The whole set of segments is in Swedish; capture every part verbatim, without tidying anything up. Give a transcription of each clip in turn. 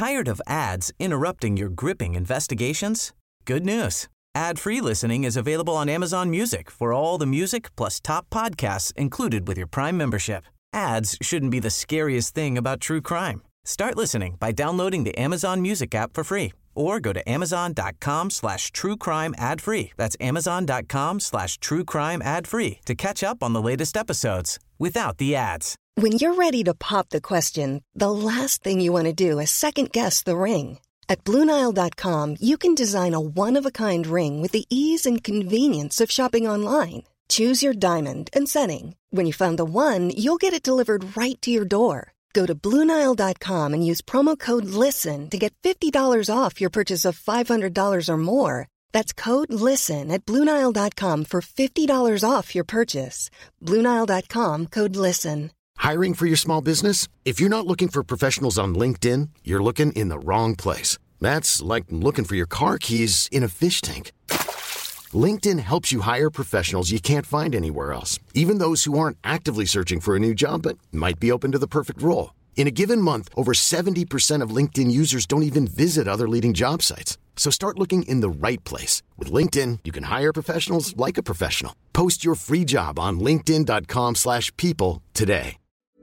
Tired of ads interrupting your gripping investigations? Good news. Ad-free listening is available on Amazon Music for all the music plus top podcasts included with your Prime membership. Ads shouldn't be the scariest thing about true crime. Start listening by downloading the Amazon Music app for free or go to amazon.com slash true crime ad free. That's amazon.com slash true crime ad free to catch up on the latest episodes without the ads. When you're ready to pop the question, the last thing you want to do is second guess the ring. At Blue Nile dot com, you can design a one-of-a-kind ring with the ease and convenience of shopping online. Choose your diamond and setting. When you find the one, you'll get it delivered right to your door. Go to Blue Nile dot com and use promo code LISTEN to get fifty dollars off your purchase of five hundred dollars or more. That's code LISTEN at Blue Nile dot com for fifty dollars off your purchase. Blue Nile dot com, code LISTEN. Hiring for your small business? If you're not looking for professionals on LinkedIn, you're looking in the wrong place. That's like looking for your car keys in a fish tank. LinkedIn helps you hire professionals you can't find anywhere else, even those who aren't actively searching for a new job but might be open to the perfect role. In a given month, over seventy percent of LinkedIn users don't even visit other leading job sites. So start looking in the right place. With LinkedIn, you can hire professionals like a professional. Post your free job on linkedin.com slash people today.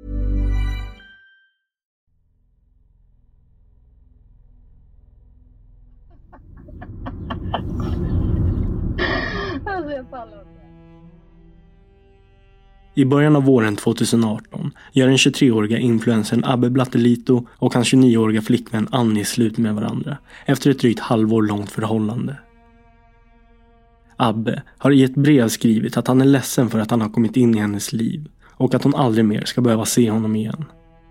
I början av våren tjugoarton gör den tjugotre-åriga influencern Abbe Blattelito och hans tjugonio-åriga flickvän Annie slut med varandra efter ett drygt halvår långt förhållande. Abbe har i ett brev skrivit att han är ledsen för att han har kommit in i hennes liv och att hon aldrig mer ska behöva se honom igen.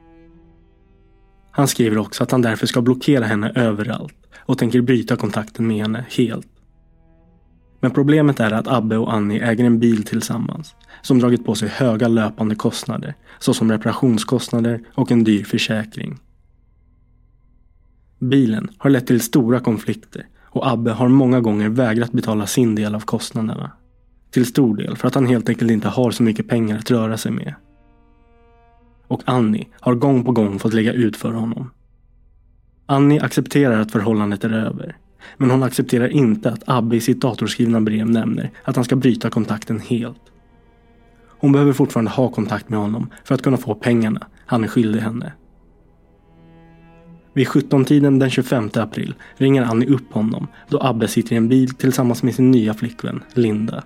Han skriver också att han därför ska blockera henne överallt och tänker bryta kontakten med henne helt. Men problemet är att Abbe och Annie äger en bil tillsammans som dragit på sig höga löpande kostnader såsom reparationskostnader och en dyr försäkring. Bilen har lett till stora konflikter och Abbe har många gånger vägrat betala sin del av kostnaderna. Till stor del för att han helt enkelt inte har så mycket pengar att röra sig med. Och Annie har gång på gång fått lägga ut för honom. Annie accepterar att förhållandet är över. Men hon accepterar inte att Abbe i sitt datorskrivna brev nämner att han ska bryta kontakten helt. Hon behöver fortfarande ha kontakt med honom för att kunna få pengarna han är skyldig henne. Vid sjutton-tiden den tjugofemte april ringer Annie upp honom då Abbe sitter i en bil tillsammans med sin nya flickvän Linda.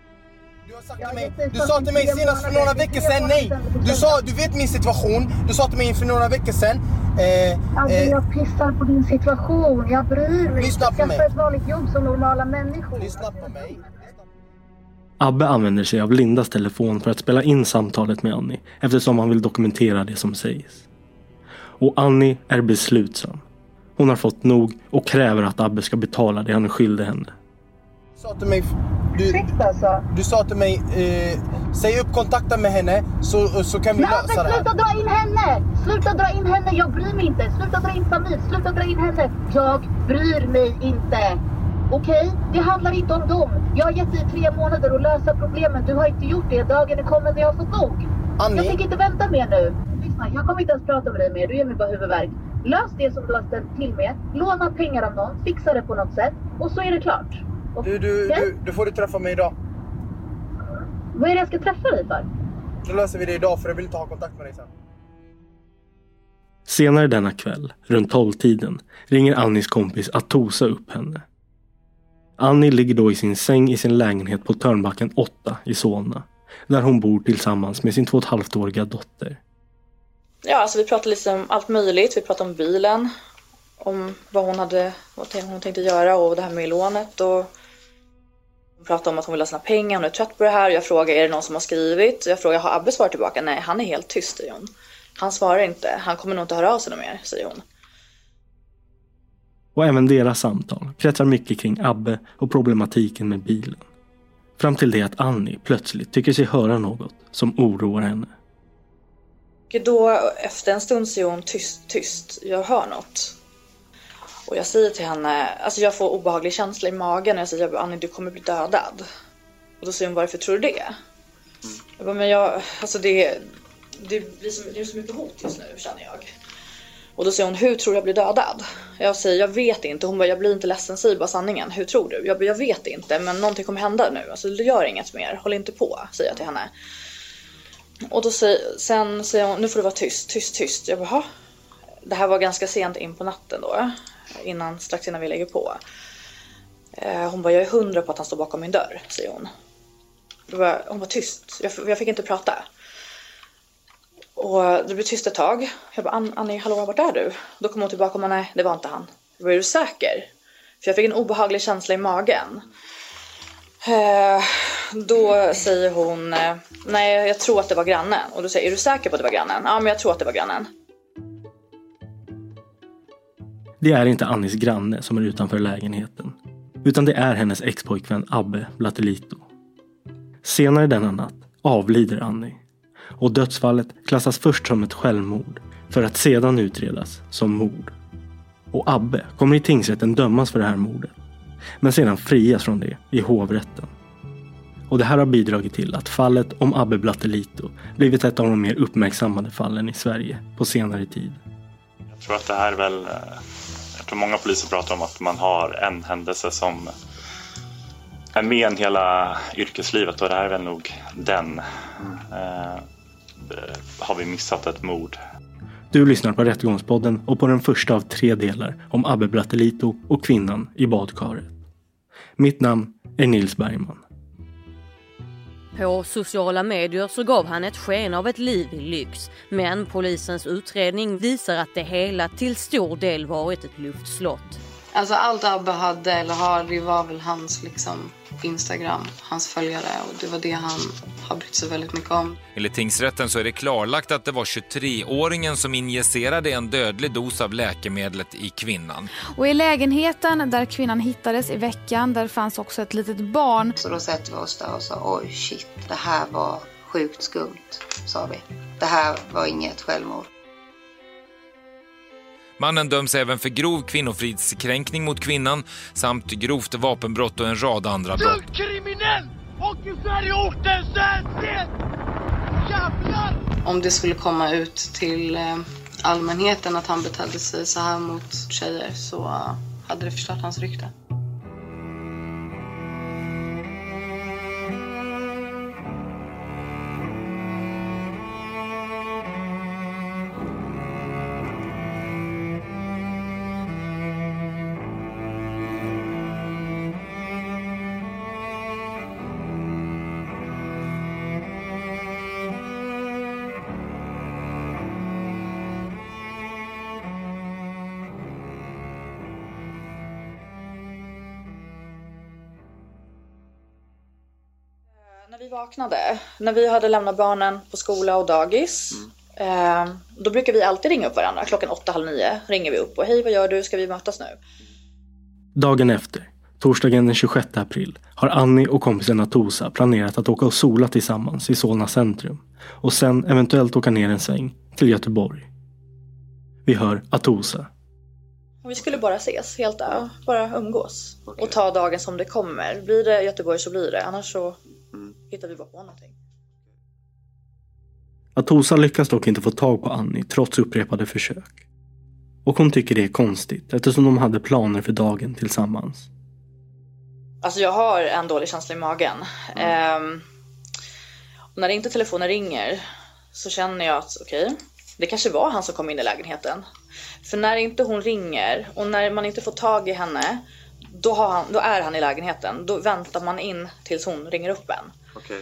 Du sa till mig senast för några veckor sedan nej. Du sa, du vet min situation. Du sa till mig för några veckor sedan. Eh, alltså jag pissar på din situation. Jag bryr mig. Lyssna på mig. Jag får ett vanligt jobb som normala människor. Lyssna på mig. Abbe använder sig av Lindas telefon för att spela in samtalet med Annie eftersom han vill dokumentera det som sägs. Och Annie är beslutsam. Hon har fått nog och kräver att Abbe ska betala det han är skyldig henne. Du sa till mig, du, du sa till mig eh, säg upp kontakten med henne så, så kan vi men lösa det här. Sluta dra in henne! Sluta dra in henne, jag bryr mig inte. Sluta dra in familj, sluta dra in henne. Jag bryr mig inte. Okej, okay? Det handlar inte om dem. Jag har gett dig tre månader att lösa problemen. Du har inte gjort det. Dagen är kommen när jag har fått nog. Annie? Jag tänker inte vänta mer nu. Lyssna, jag kommer inte ens prata med dig mer. Du ger mig bara huvudvärk. Lös det som du har ställt till med. Låna pengar av någon. Fixa det på något sätt. Och så är det klart. Och, du, du, okay? du, du får du träffa mig idag. Vad är det jag ska träffa dig för? Då löser vi det idag för jag vill inte ha kontakt med dig sen. Senare denna kväll, runt tolv-tiden, ringer Annies kompis Atosa upp henne. Annie ligger då i sin säng i sin lägenhet på Törnbacken åtta i Solna, där hon bor tillsammans med sin två och ett halvt-åriga dotter. Ja, alltså vi pratade lite om allt möjligt. Vi pratade om bilen, om vad hon hade, vad hon tänkte göra och det här med lånet. Och hon pratade om att hon vill ha sina pengar, hon är trött på det här. Jag frågade, är det någon som har skrivit? Jag frågade, har Abbe svarat tillbaka? Nej, han är helt tyst, säger hon. Han svarar inte, han kommer nog inte höra av sig mer, säger hon. Och även deras samtal kretsar mycket kring Abbe och problematiken med bilen. Fram till det att Annie plötsligt tycker sig höra något som oroar henne. Och då efter en stund säger hon tyst, tyst, jag hör något. Och jag säger till henne, alltså jag får obehaglig känsla i magen och jag säger, Annie, du kommer bli dödad. Och då säger hon, varför tror du det? Mm. Jag bara, men jag, alltså det, det blir så, det är så mycket hot just nu, känner jag. Och då säger hon, hur tror du jag blir dödad? Jag säger, jag vet inte. Hon bara, jag blir inte ledsen, säg bara sanningen. Hur tror du? Jag bara, jag vet inte, men någonting kommer hända nu. Alltså, det gör inget mer, håll inte på, säger jag till henne. Och då säger, sen säger hon, nu får du vara tyst, tyst, tyst. Jag bara, ha? Det här var ganska sent in på natten då, innan, strax innan vi lägger på. Hon bara, jag är hundra på att han står bakom min dörr, säger hon. Då var, hon var tyst, jag, jag fick inte prata. Och det blev tyst ett tag. Jag bara, Annie, hallå, vart är du? Då kom hon tillbaka och bara, nej, det var inte han. Var du säker? För jag fick en obehaglig känsla i magen. Eh, då säger hon, nej, jag tror att det var grannen. Och då säger, är du säker på att det var grannen? Ja, men jag tror att det var grannen. Det är inte Annies granne som är utanför lägenheten, utan det är hennes expojkvän Abbe Blattelito. Senare denna natt avlider Annie, och dödsfallet klassas först som ett självmord för att sedan utredas som mord. Och Abbe kommer i tingsrätten dömas för det här mordet, men sedan frias från det i hovrätten. Och det här har bidragit till att fallet om Abbe Blattelito blivit ett av de mer uppmärksammade fallen i Sverige på senare tid. Jag tror att det här är väl, jag tror många poliser pratar om att man har en händelse som är med en hela yrkeslivet, och det här är väl nog den. Eh, har vi missat ett mord? Du lyssnar på Rättegångspodden och på den första av tre delar om Abbe Blattelito och kvinnan i badkaret. Mitt namn är Nils Bergman. På sociala medier så gav han ett sken av ett liv i lyx. Men polisens utredning visar att det hela till stor del varit ett luftslott. Alltså allt Abbe hade eller har, det var väl hans liksom Instagram, hans följare, och det var det han har brytt sig väldigt mycket om. Enligt tingsrätten så är det klarlagt att det var tjugotre-åringen som injicerade en dödlig dos av läkemedlet i kvinnan. Och i lägenheten där kvinnan hittades i veckan, där fanns också ett litet barn. Så då sätter vi oss där och sa, oj shit, det här var sjukt skumt, sa vi. Det här var inget självmord. Mannen döms även för grov kvinnofridskränkning mot kvinnan samt grovt vapenbrott och en rad andra brott. Du kriminell! Och i Sverige orten sänds! Jävlar! Om det skulle komma ut till allmänheten att han betedde sig så här mot tjejer, så hade det förstört hans rykte. När vi vaknade, när vi hade lämnat barnen på skola och dagis, mm. eh, då brukar vi alltid ringa upp varandra. Klockan åtta, halv nio ringer vi upp och hej, vad gör du? Ska vi mötas nu? Dagen efter, torsdagen den tjugosjätte april, har Annie och kompisen Atosa planerat att åka och sola tillsammans i Solna centrum och sen eventuellt åka ner en sväng till Göteborg. Vi hör Atosa. Vi skulle bara ses, helt där, bara umgås okay. och ta dagen som det kommer. Blir det Göteborg så blir det, annars så mm. hittar vi bara på någonting. Atosa lyckas dock inte få tag på Annie trots upprepade försök. Och hon tycker det är konstigt eftersom de hade planer för dagen tillsammans. Alltså jag har en dålig känsla i magen. Mm. Ehm, och när inte telefonen ringer så känner jag att okej, okay, det kanske var han som kom in i lägenheten. För när inte hon ringer och när man inte får tag i henne, då, har han, då är han i lägenheten. Då väntar man in tills hon ringer upp en. Okay.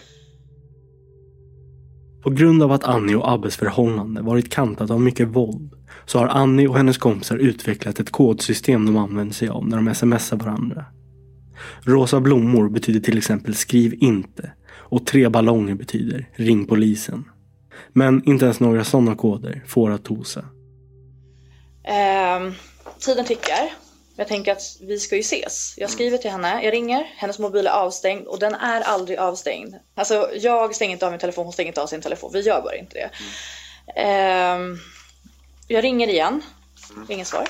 På grund av att Annie och Abbes förhållande varit kantat av mycket våld så har Annie och hennes kompisar utvecklat ett kodsystem de använder sig av när de smsar varandra. Rosa blommor betyder till exempel skriv inte och tre ballonger betyder ring polisen. Men inte ens några sådana koder får Atosa. Eh, tiden tickar. Jag tänker att vi ska ju ses. Jag skriver till henne, jag ringer, hennes mobil är avstängd och den är aldrig avstängd. Alltså jag stänger inte av min telefon, hon stänger inte av sin telefon. Vi gör bara inte det. Mm. Eh, jag ringer igen, ingen svar.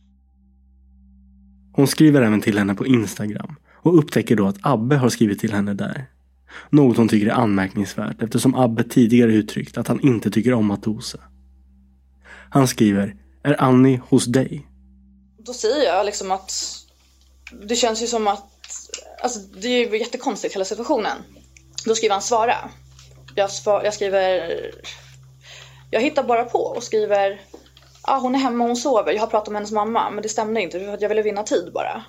Hon skriver även till henne på Instagram och upptäcker då att Abbe har skrivit till henne där. Något hon tycker är anmärkningsvärt eftersom Abbe tidigare uttryckt att han inte tycker om Atosa. Han skriver Är Annie hos dig? Då säger jag liksom att det känns ju som att, alltså det är ju jättekonstigt hela situationen. Då skriver han svara. Jag, svar, jag skriver, jag hittar bara på och skriver, ja ah, hon är hemma och hon sover. Jag har pratat med hennes mamma, men det stämde inte för att jag ville vinna tid bara.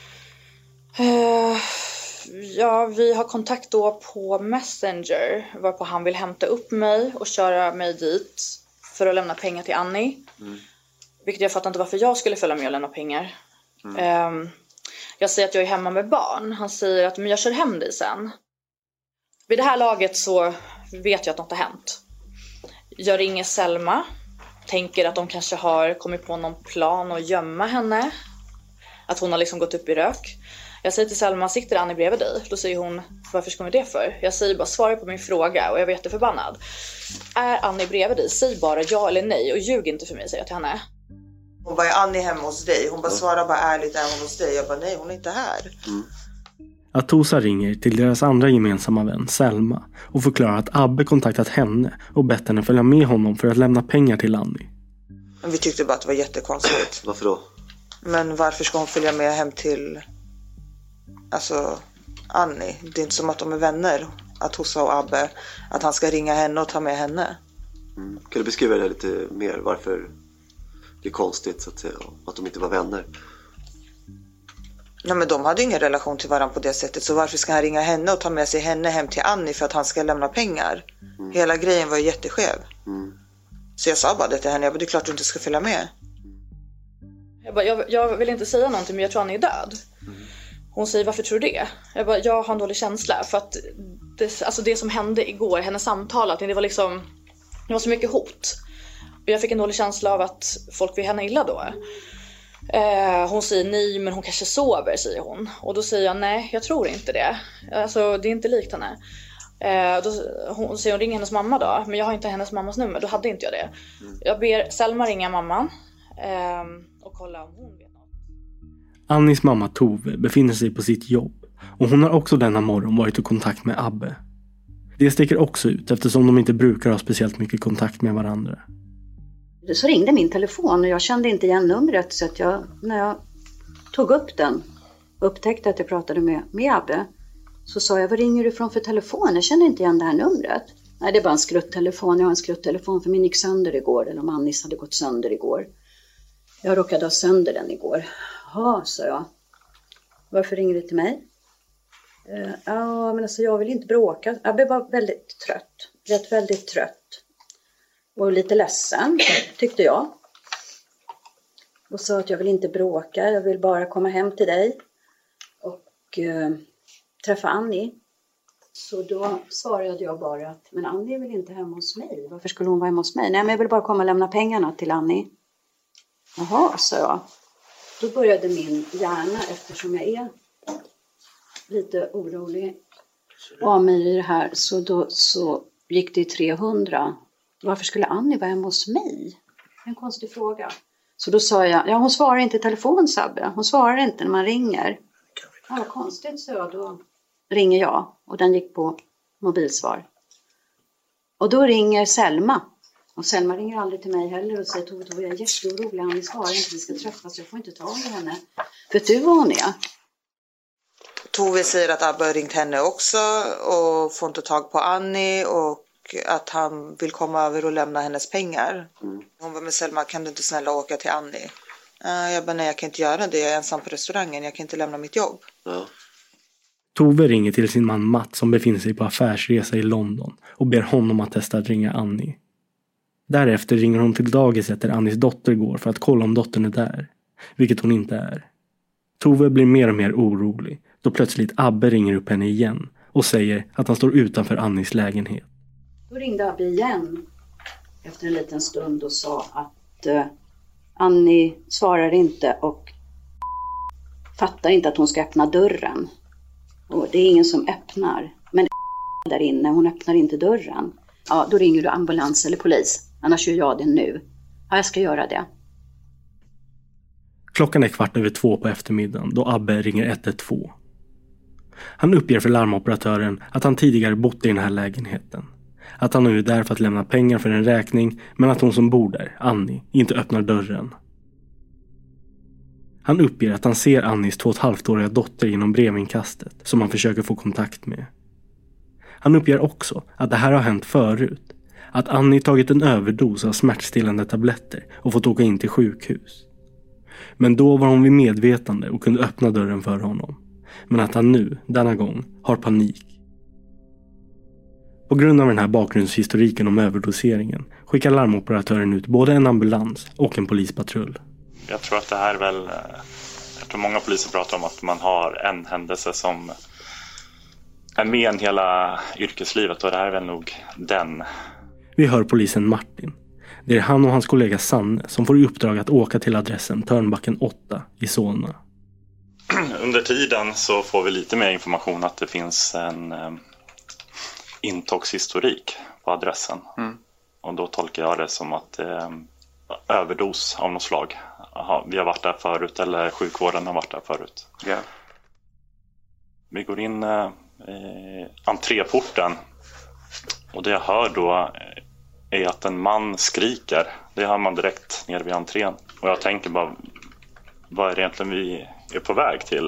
Uh, ja, vi har kontakt då på Messenger, varpå han vill hämta upp mig och köra mig dit för att lämna pengar till Annie. Mm. Vilket jag fattar inte varför jag skulle följa med och lämna pengar. Mm. Um, jag säger att jag är hemma med barn. Han säger att men jag kör hem dig sen. Vid det här laget så vet jag att något har hänt. Jag ringer Selma. Tänker att de kanske har kommit på någon plan att gömma henne. Att hon har liksom gått upp i rök. Jag säger till Selma, sitter Annie bredvid dig? Då säger hon, varför ska man det för? Jag säger bara, svara på min fråga och jag var jätteförbannad. Är Annie bredvid dig? Säg bara ja eller nej och ljug inte för mig, säger jag till henne. Hon bara, är Annie hemma hos dig? Hon bara svarar bara ärligt, är hon hos dig? Jag bara, nej hon är inte här. Mm. Atosa ringer till deras andra gemensamma vän, Selma, och förklarar att Abbe kontaktat henne och bett henne följa med honom för att lämna pengar till Annie. Men vi tyckte bara att det var jättekonstigt. Varför då? Men varför ska hon följa med hem till, alltså, Annie? Det är inte som att de är vänner, Atosa och Abbe, att han ska ringa henne och ta med henne. Mm. Kan du beskriva det lite mer? Varför det är konstigt så att, att de inte var vänner? Nej, men de hade ingen relation till varandra på det sättet. Så varför ska han ringa henne och ta med sig henne hem till Annie för att han ska lämna pengar? Mm. Hela grejen var ju jätteskev. Mm. Så jag sa bara det till henne. Jag bara, det är klart du inte ska följa med. Jag, bara, jag, jag vill inte säga någonting, men jag tror han är död. Mm. Hon säger, varför tror du det? Jag bara, jag har en dålig känsla. För att det, alltså det som hände igår, hennes samtal, det var liksom, det var så mycket hot. Och jag fick en dålig känsla av att folk vill henne illa då. Eh, hon säger nej, men hon kanske sover, säger hon. Och då säger jag, nej, jag tror inte det. Alltså, det är inte likt henne. Eh, då, hon säger, hon ringer hennes mamma då. Men jag har inte hennes mammas nummer, då hade inte jag det. Mm. Jag ber Selma ringa mamman eh, och kolla om hon vet något. Annis mamma Tove befinner sig på sitt jobb. Och hon har också denna morgon varit i kontakt med Abbe. Det sticker också ut eftersom de inte brukar ha speciellt mycket kontakt med varandra. Så ringde min telefon och jag kände inte igen numret, så att jag, när jag tog upp den och upptäckte att jag pratade med, med Abbe, så sa jag, vad ringer du från för telefon? Jag kände inte igen det här numret. Nej, det är bara en skrutttelefon. Jag har en skrutttelefon för min gick sönder igår, eller om Annis hade gått sönder igår. Jag råkade ha sönder den igår. Ja, sa jag. Varför ringer du till mig? Uh, ja, men alltså jag vill inte bråka. Abbe var väldigt trött. Rätt väldigt trött. Och lite ledsen, tyckte jag. Och sa att jag vill inte bråka. Jag vill bara komma hem till dig. Och uh, träffa Annie. Så då svarade jag bara att, men Annie är väl inte hemma hos mig? Varför skulle hon vara hemma hos mig? Nej, men jag vill bara komma och lämna pengarna till Annie. Jaha, sa jag. Då började min hjärna, eftersom jag är lite orolig av mig i det här. Så då så gick det i trehundra. Varför skulle Annie vara hemma hos mig? En konstig fråga. Så då sa jag, ja hon svarar inte i telefon, Sabbe. Hon svarar inte när man ringer. Ja, vad konstigt, så jag. Då ringer jag. Och den gick på mobilsvar. Och då ringer Selma. Och Selma ringer aldrig till mig heller och säger, Tove, Tove, jag är jätteorolig. Annie svarar inte, vi ska träffas. Jag får inte tag i henne. Vet du vad hon är? Tove säger att Abbe har ringt henne också och får inte tag på Annie och att han vill komma över och lämna hennes pengar. Mm. Hon var med Selma, kan du inte snälla åka till Annie? Uh, jag bara, nej jag kan inte göra det, jag är ensam på restaurangen, jag kan inte lämna mitt jobb. Ja. Tove ringer till sin man Matt som befinner sig på affärsresa i London och ber honom att testa att ringa Annie. Därefter ringer hon till dagiset där Annies dotter går för att kolla om dottern är där, vilket hon inte är. Tove blir mer och mer orolig då plötsligt Abbe ringer upp henne igen och säger att han står utanför Annies lägenhet. Då ringde Abbe igen efter en liten stund och sa att uh, Annie svarar inte och fattar inte att hon ska öppna dörren. Och det är ingen som öppnar, men där inne, hon öppnar inte dörren. Ja, då ringer du ambulans eller polis, annars gör jag det nu. Ja, jag ska göra det. Klockan är kvart över två på eftermiddagen då Abbe ringer ett ett två. Han uppger för larmoperatören att han tidigare bott i den här lägenheten. Att han nu är där för att lämna pengar för en räkning, men att hon som bor där, Annie, inte öppnar dörren. Han uppger att han ser Annies två och ett halvt-åriga dotter genom brevinkastet som han försöker få kontakt med. Han uppger också att det här har hänt förut. Att Annie tagit en överdos av smärtstillande tabletter och fått åka in till sjukhus. Men då var hon vid medvetande och kunde öppna dörren för honom. Men att han nu, denna gång, har panik. På grund av den här bakgrundshistoriken om överdoseringen skickar larmoperatören ut både en ambulans och en polispatrull. Jag tror att det här är väl, jag tror många poliser pratar om att man har en händelse som är med en hela yrkeslivet, och det här är väl nog den. Vi hör polisen Martin. Det är han och hans kollega Sanne som får i uppdrag att åka till adressen Törnbacken åtta i Solna. Under tiden så får vi lite mer information att det finns en eh, intoxhistorik på adressen. Mm. Och då tolkar jag det som att eh, överdos av något slag. Aha, vi har varit där förut, eller sjukvården har varit där förut. Yeah. Vi går in eh, i entréporten, och det jag hör då är att en man skriker. Det hör man direkt nere vid entrén. Och jag tänker bara, vad är det egentligen vi är på väg till?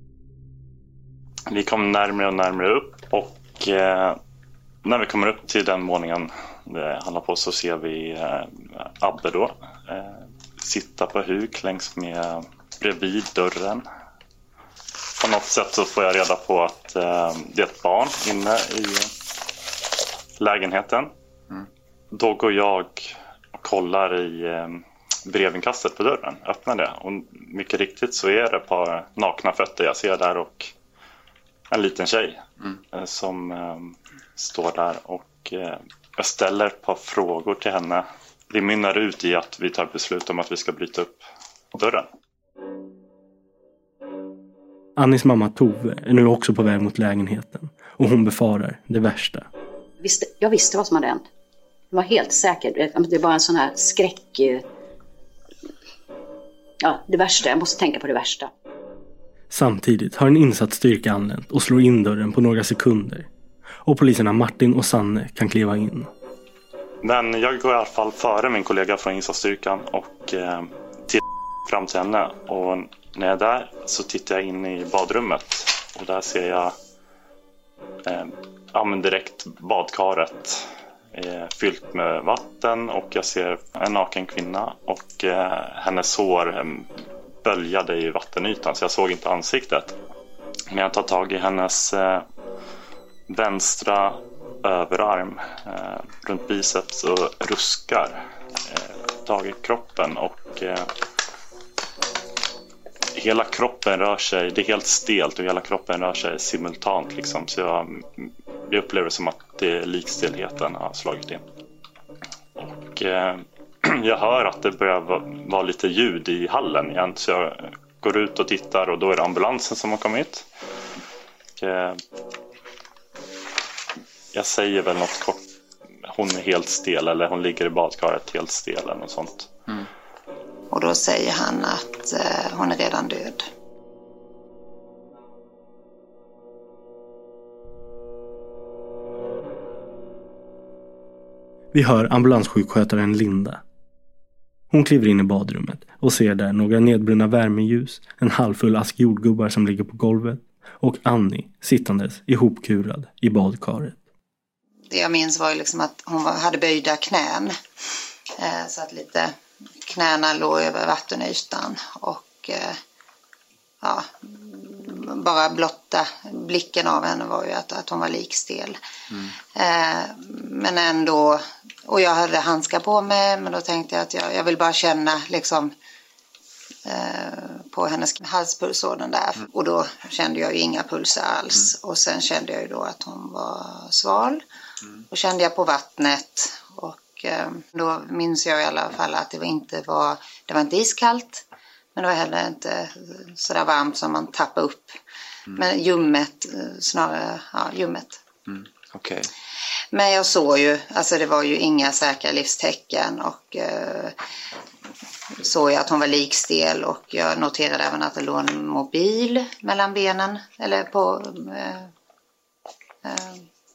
Vi kommer närmare och närmare upp, och eh, när vi kommer upp till den våningen det handlar på, så ser vi eh, Abbe då eh, sitta på huk längs med bredvid dörren. På något sätt så får jag reda på att eh, det är ett barn inne i lägenheten. Mm. Då går jag och kollar i eh, brevinkastet på dörren, öppnar det, och mycket riktigt så är det ett par nakna fötter jag ser där, och en liten tjej mm. eh, som eh, står där, och eh, jag ställer ett par frågor till henne. Det mynnar ut i att vi tar beslut om att vi ska bryta upp dörren. Annies mamma Tove är nu också på väg mot lägenheten, och hon befarar det värsta. Visste, jag visste vad som hade hänt. Jag var helt säker. Det var en sån här skräck. Ja, det värsta. Jag måste tänka på det värsta. Samtidigt har en insatsstyrka anlänt och slår in dörren på några sekunder. Och poliserna Martin och Sanne kan kliva in. Men jag går i alla fall före min kollega från insatsstyrkan och eh, till fram till henne. Och när jag är där så tittar jag in i badrummet. Och där ser jag eh, ja, men direkt badkaret är fyllt med vatten, och jag ser en naken kvinna, och eh, hennes hår eh, böljade i vattenytan, så jag såg inte ansiktet. Men jag tar tag i hennes eh, vänstra överarm eh, runt biceps och ruskar eh, tag i kroppen, och eh, hela kroppen rör sig, det är helt stelt, och hela kroppen rör sig simultant liksom, så jag, jag upplever som att det är likstelheten har slagit in. Och eh, jag hör att det börjar vara, vara lite ljud i hallen igen, så jag går ut och tittar, och då är det ambulansen som har kommit. Och, eh, jag säger väl något kort, hon är helt stel, eller hon ligger i badkaret helt stel eller något sånt. Mm. Och då säger han att eh, hon är redan död. Vi hör ambulanssjukskötaren Linda. Hon kliver in i badrummet och ser där några nedbrunna värmeljus, en halvfull ask jordgubbar som ligger på golvet, och Annie sittandes ihopkurad i badkaret. Det jag minns var ju liksom att hon hade böjda knän, eh, så att lite knäna låg över vattenytan, och eh, ja, bara blotta blicken av henne var ju att, att hon var likstel. Mm. Eh, men ändå, och jag hade handskar på mig, men då tänkte jag att jag, jag vill bara känna liksom eh, på hennes halspulsådern där. Mm. Och då kände jag ju inga pulser alls. Mm. Och sen kände jag ju då att hon var sval. Mm. Och kände jag på vattnet, och eh, då minns jag i alla fall att det var inte var, det var inte iskallt, men det var heller inte så där varmt som man tappar upp. Mm. Men ljummet, snarare, ja, ljummet. Mm. Okej. Okay. Men jag såg ju, alltså det var ju inga säkra livstecken, och eh, såg jag att hon var likstel, och jag noterade även att det låg en mobil mellan benen, eller på eh, eh,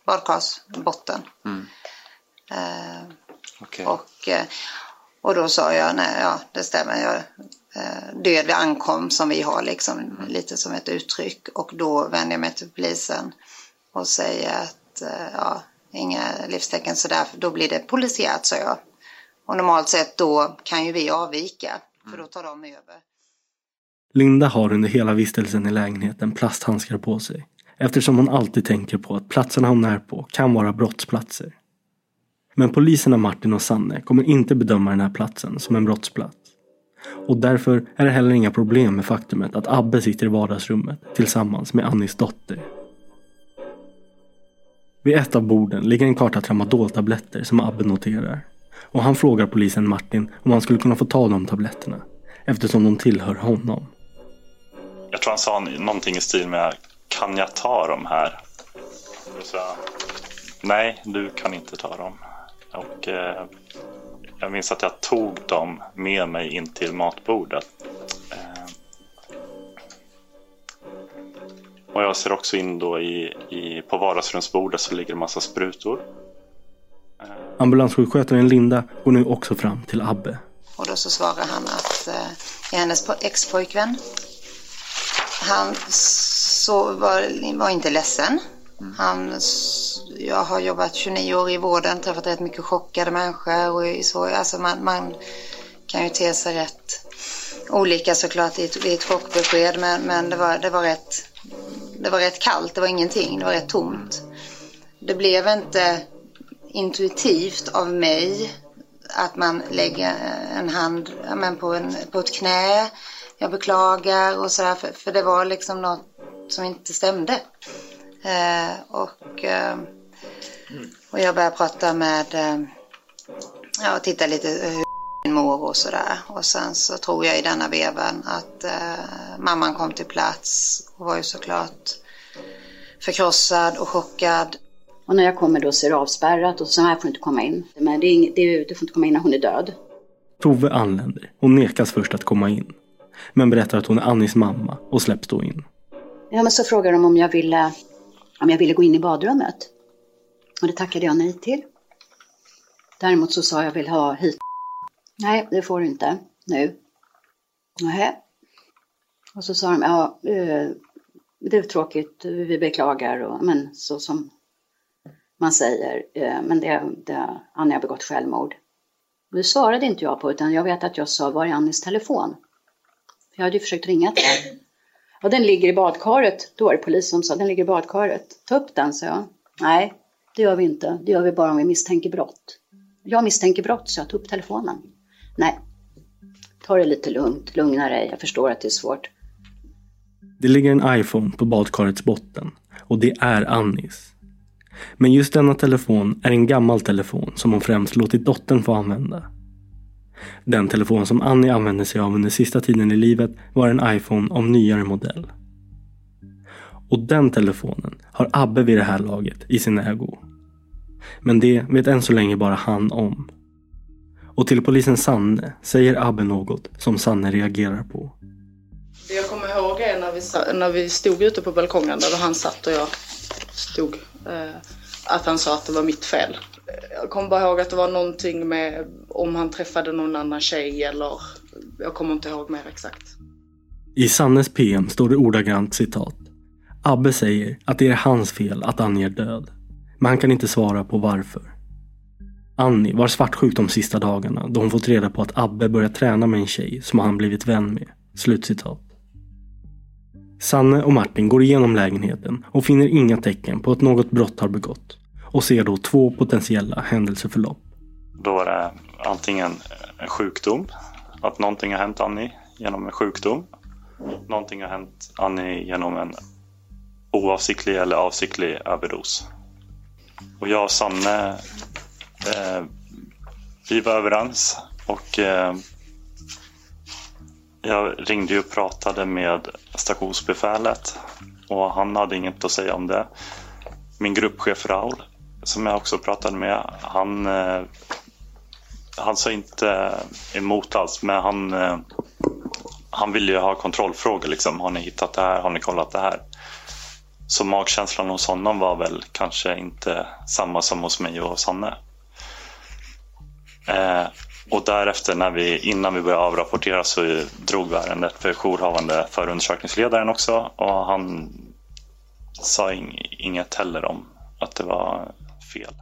badkarsbotten. Mm. Eh, okay. och, och då sa jag, nej, ja, det stämmer. Jag, eh, död vid ankom som vi har, liksom, mm. lite som ett uttryck. Och då vänder jag mig till polisen och säger att eh, ja, inga livstecken sådär, för då blir det polisiärt, sa jag. Och normalt sett då kan ju vi avvika, för då tar de över. Linda har under hela vistelsen i lägenheten plasthandskar på sig, eftersom hon alltid tänker på att platserna hon är på kan vara brottsplatser. Men poliserna Martin och Sanne kommer inte bedöma den här platsen som en brottsplats. Och därför är det heller inga problem med faktumet att Abbe sitter i vardagsrummet tillsammans med Annis dotter. Vid ett av borden ligger en karta tramadoltabletter som Abbe noterar. Och han frågar polisen Martin om han skulle kunna få ta de tabletterna, eftersom de tillhör honom. Jag tror han sa någonting i stil med, kan jag ta dem här? Och så, nej, du kan inte ta dem. Och eh, jag minns att jag tog dem med mig in till matbordet. Eh, och jag ser också in då i, i, på vardagsrumsbordet så ligger en massa sprutor. Eh. Ambulanssjukskötaren Linda går nu också fram till Abbe. Och då så svarar han att eh, är hennes ex-pojkvän. Han så var, var inte ledsen. Mm. Han, jag har jobbat tjugonio år i vården, träffat rätt mycket chockade människor. Och så, alltså man, man kan ju te sig rätt olika såklart i ett, i ett chockbesked. Men, men det, var, det, var rätt, det var rätt kallt, det var ingenting, det var rätt tomt. Det blev inte intuitivt av mig att man lägger en hand men på, en, på ett knä. Jag beklagar och sådär, för, för det var liksom något som inte stämde. Eh, och, eh, och jag började prata med, eh, ja, titta lite hur min mor och sådär. Och sen så tror jag i denna vevan att eh, mamman kom till plats och var ju såklart förkrossad och chockad. Och när jag kommer då så är det avspärrat och så här får inte komma in. Men det, är ing- det, är, det får inte komma in när hon är död. Tove anländer och nekas först att komma in. Men berättar att hon är Annis mamma och släpps då in. Ja, men så frågar de om jag ville, om jag ville gå in i badrummet. Och det tackade jag nej till. Däremot så sa jag vill ha hit. Nej, det får du inte nu. Nähä. Och så sa de, ja, det är tråkigt, vi beklagar. Och, men så som man säger, men det, det, Annie har begått självmord. Och det svarade inte jag på, utan jag vet att jag sa, var är Annis telefon? Jag hade ju försökt ringa till den. Och den ligger i badkaret. Då var det polis som sa, den ligger i badkaret. Ta upp den, sa jag. Nej, det gör vi inte. Det gör vi bara om vi misstänker brott. Jag misstänker brott, så jag tog upp telefonen. Nej, ta det lite lugnt. Lugna dig, jag förstår att det är svårt. Det ligger en iPhone på badkarets botten. Och det är Annis. Men just denna telefon är en gammal telefon som hon främst låtit dottern få använda. Den telefon som Annie använde sig av under sista tiden i livet var en iPhone av nyare modell. Och den telefonen har Abbe vid det här laget i sin ägo. Men det vet än så länge bara han om. Och till polisen Sanne säger Abbe något som Sanne reagerar på. Det jag kommer ihåg är när vi, när vi stod ute på balkongen där han satt och jag stod, eh, att han sa att det var mitt fel. Jag kommer bara ihåg att det var någonting med om han träffade någon annan tjej eller jag kommer inte ihåg mer exakt. I Sannes P M står det ordagrant citat. Abbe säger att det är hans fel att Annie är död. Men han kan inte svara på varför. Annie var svartsjuk de sista dagarna då hon fått reda på att Abbe började träna med en tjej som han blivit vän med. Slutcitat. Sanne och Martin går igenom lägenheten och finner inga tecken på att något brott har begått. Och ser då två potentiella händelseförlopp. Då var det antingen en sjukdom. Att någonting har hänt Annie genom en sjukdom. Någonting har hänt Annie genom en oavsiktlig eller avsiktlig överdos. Och jag och Sanne, eh, vi var överens. Och eh, jag ringde och pratade med stationsbefälet. Och han hade inget att säga om det. Min gruppchef Raul, som jag också pratade med, han, eh, han sa inte emot alls, men han, eh, han ville ju ha kontrollfrågor liksom. Har ni hittat det här? Har ni kollat det här? Så magkänslan hos honom var väl kanske inte samma som hos mig och Sanne. Eh, och därefter när vi, innan vi började avrapportera så drog vi ärendet för jourhavande förundersökningsledaren också. Och han sa ing- inget heller om att det var fel.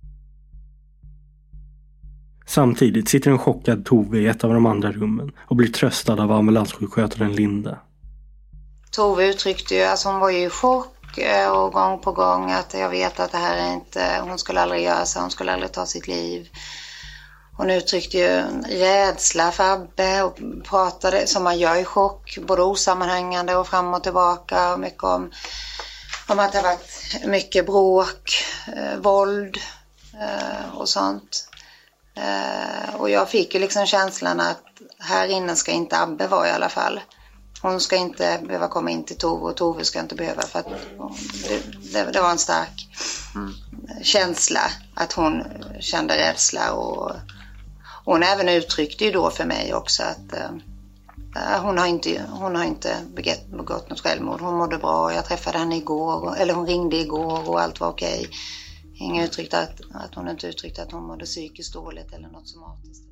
Samtidigt sitter en chockad Tove i ett av de andra rummen och blir tröstad av ambulanssjukskötaren Linda. Tove uttryckte ju, alltså hon var ju i chock och gång på gång att jag vet att det här är inte, hon skulle aldrig göra så, hon skulle aldrig ta sitt liv. Hon uttryckte ju rädsla för Abbe och pratade som man gör i chock, både osammanhängande och fram och tillbaka, och mycket om, om att det har varit mycket bråk, eh, våld eh, och sånt. Eh, och jag fick ju liksom känslan att här inne ska inte Abbe vara i alla fall. Hon ska inte behöva komma in till Tove och Tove ska inte behöva, för att det, det, det var en stark mm. känsla att hon kände rädsla, och hon även uttryckte ju då för mig också att äh, hon har inte, hon har inte begått, begått något självmord, hon mådde bra, jag träffade henne igår, eller hon ringde igår och allt var okej. Ingen uttryckte att, att hon inte uttryckte att hon mådde psykiskt dåligt eller något somatiskt.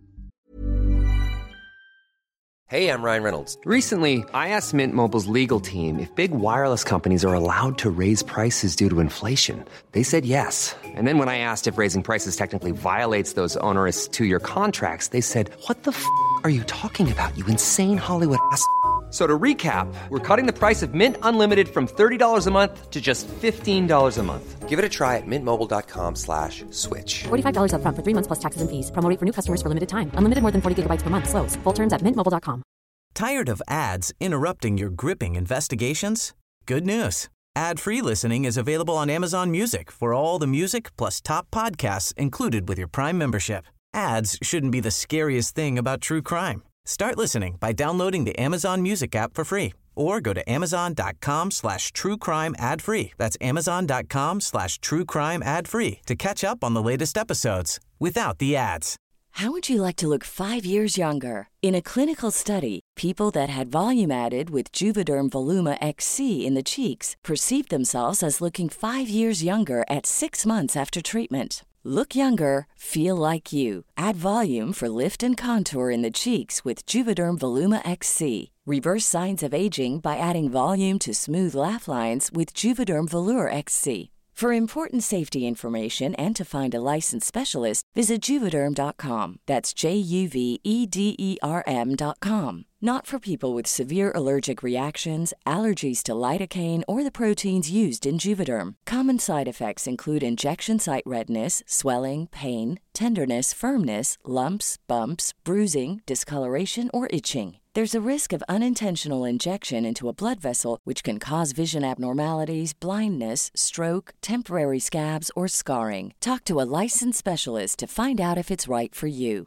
Hey, I'm Ryan Reynolds. Recently, I asked Mint Mobile's legal team if big wireless companies are allowed to raise prices due to inflation. They said yes. And then when I asked if raising prices technically violates those onerous two-year contracts, they said, what the f*** are you talking about, you insane Hollywood ass f- So to recap, we're cutting the price of Mint Unlimited from thirty dollars a month to just fifteen dollars a month. Give it a try at mintmobile.com slash switch. forty-five dollars up front for three months plus taxes and fees. Promo rate for new customers for limited time. Unlimited more than forty gigabytes per month. Slows full terms at mint mobile dot com. Tired of ads interrupting your gripping investigations? Good news. Ad-free listening is available on Amazon Music for all the music plus top podcasts included with your Prime membership. Ads shouldn't be the scariest thing about true crime. Start listening by downloading the Amazon Music app for free or go to amazon.com slash true crime ad free. That's amazon.com slash true crime ad free to catch up on the latest episodes without the ads. How would you like to look five years younger? In a clinical study, people that had volume added with Juvederm Voluma X C in the cheeks perceived themselves as looking five years younger at six months after treatment. Look younger, feel like you. Add volume for lift and contour in the cheeks with Juvederm Voluma X C. Reverse signs of aging by adding volume to smooth laugh lines with Juvederm Volure X C. For important safety information and to find a licensed specialist, visit juvederm dot com. That's J U V E D E R M dot com. Not for people with severe allergic reactions, allergies to lidocaine, or the proteins used in Juvederm. Common side effects include injection site redness, swelling, pain, tenderness, firmness, lumps, bumps, bruising, discoloration, or itching. There's a risk of unintentional injection into a blood vessel, which can cause vision abnormalities, blindness, stroke, temporary scabs, or scarring. Talk to a licensed specialist to find out if it's right for you.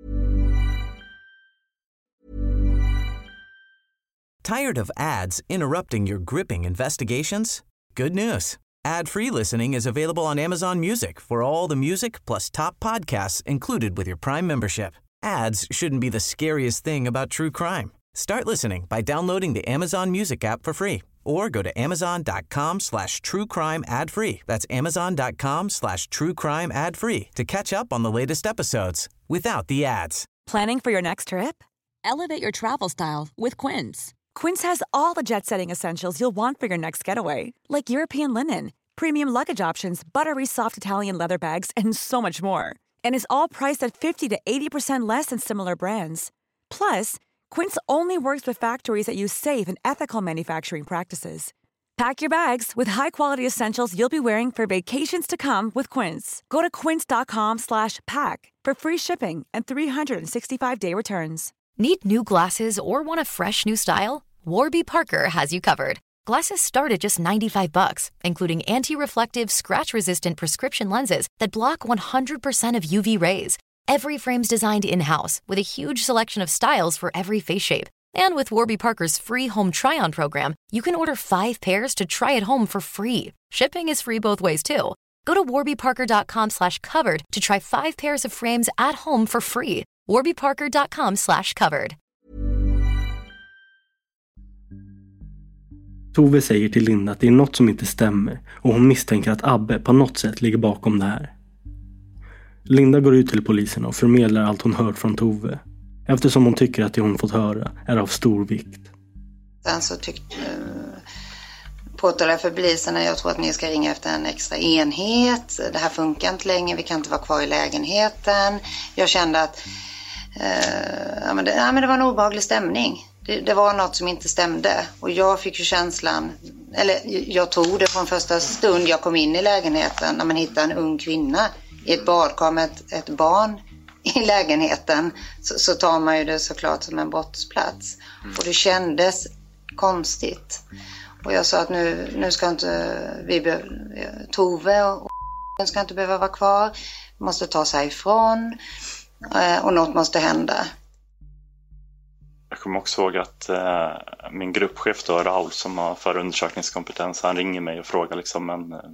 Tired of ads interrupting your gripping investigations? Good news. Ad-free listening is available on Amazon Music for all the music plus top podcasts included with your Prime membership. Ads shouldn't be the scariest thing about true crime. Start listening by downloading the Amazon Music app for free or go to amazon.com slash true crime ad free. That's amazon.com slash true crime ad free to catch up on the latest episodes without the ads. Planning for your next trip? Elevate your travel style with Quince. Quince has all the jet-setting essentials you'll want for your next getaway, like European linen, premium luggage options, buttery soft Italian leather bags, and so much more. And is all priced at fifty to eighty percent less than similar brands. Plus, Quince only works with factories that use safe and ethical manufacturing practices. Pack your bags with high-quality essentials you'll be wearing for vacations to come with Quince. Go to quince.com slash pack for free shipping and three sixty-five day returns. Need new glasses or want a fresh new style? Warby Parker has you covered. Glasses start at just ninety-five bucks, including anti-reflective, scratch-resistant prescription lenses that block one hundred percent of U V rays. Every frame's designed in-house with a huge selection of styles for every face shape. And with Warby Parker's free home try-on program, you can order five pairs to try at home for free. Shipping is free both ways, too. Go to warbyparker.com slash covered to try five pairs of frames at home for free. warbyparker.com slash covered. Tove säger till Linda att det är något som inte stämmer och hon misstänker att Abbe på något sätt ligger bakom det här. Linda går ut till polisen och förmedlar allt hon hört från Tove, eftersom hon tycker att det hon fått höra är av stor vikt. Sen så tyckte påtalade jag för polisen att jag tror att ni ska ringa efter en extra enhet. Det här funkar inte längre, vi kan inte vara kvar i lägenheten. Jag kände att eh, ja, men det, ja, men det var en obehaglig stämning. Det, det var något som inte stämde. Och jag fick ju känslan, eller jag tog det från första stund jag kom in i lägenheten, när man hittar en ung kvinna i ett badkar med ett, ett barn i lägenheten, så, så tar man ju det såklart som en brottsplats. Mm. Och det kändes konstigt. Och jag sa att nu, nu ska inte vi be, Tove och, och ska inte behöva vara kvar. Vi måste ta sig ifrån eh, och något måste hända. Jag kommer också ihåg att eh, min gruppchef då, Raul, som har förundersökningskompetens, han ringer mig och frågar liksom, men, eh,